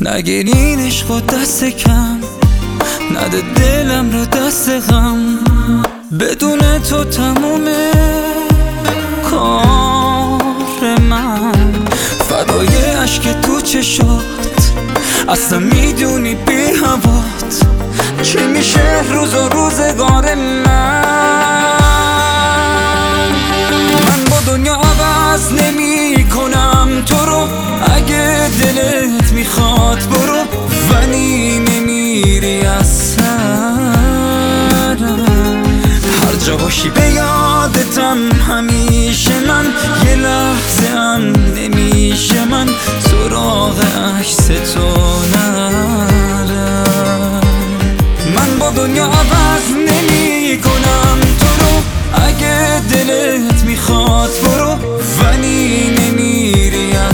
نگیرین عشق و دست کم، نده دلم رو دست غم. بدون تو تمومه کار من، فدای عشق تو چشات، اصلا میدونی بی هوات چی میشه روز و روزگار من با دنیا عوض نمی کنم تو رو، اگه دلت میخواد برو، ولی نمیری از سرم. هر جا باشی به یادتم همیشه من، یه لحظه هم نمیشه من سراغ عکس تو نرم. من با دنیا عوض نمی کنم تو رو، اگه دلت میخواد برو، ولی نمیری از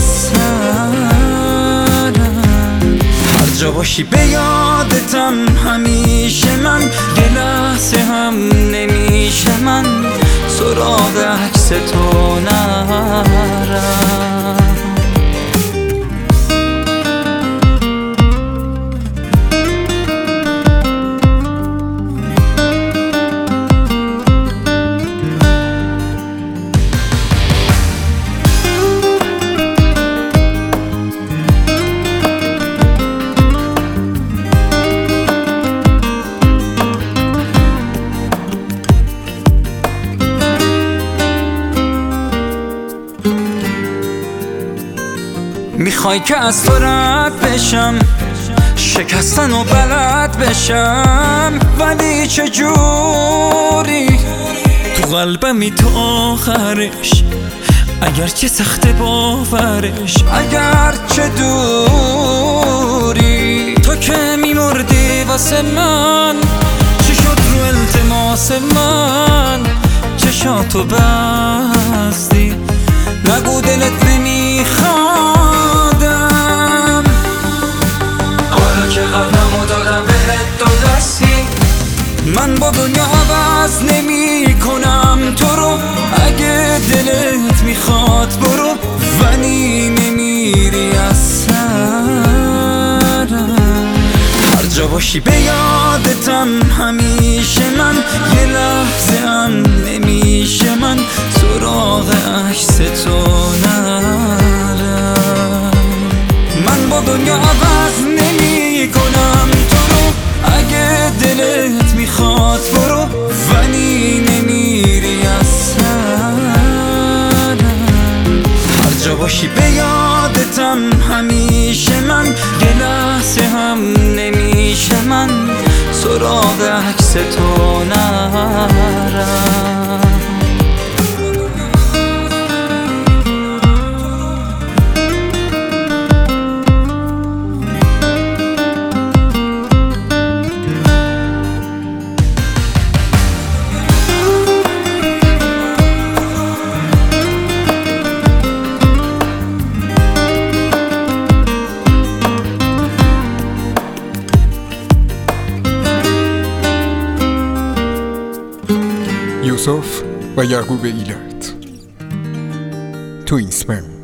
سرم. هر جا باشی به یادتم همیشه من، یه لحظه هم نمیشه من سراغ عکس تو نرم. میخوای که از تو رد بشم، شکستن و بلد بشم، ولی چجوری تو قلبمی تو آخرش، اگرچه سخت باورش، اگرچه دوری. تو که میمردی واسه من، چی شد رو التماس من؟ چشاتو بستی نگو دلت نمیخوادم، حالا که قلبمو دادم بهت دو دستی. من با دنیا عوض نمی کنم تو رو، اگه دلت میخواد برو، ولی نمیری از سرم. هر جا باشی به یادتم همیشه من، یه لحظه هم نمیشه من سراغ عکس تو نرم. من با دنیا عوض نمی کنم تو رو، اگه دلت میخواد برو، ولی نمیری از سرم. هر جا باشی به یادتم همیشه من، یه لحظه هم نمیشه من سراغ عکس تو نرم. یوسف و یعقوب ایلات، توینسمن.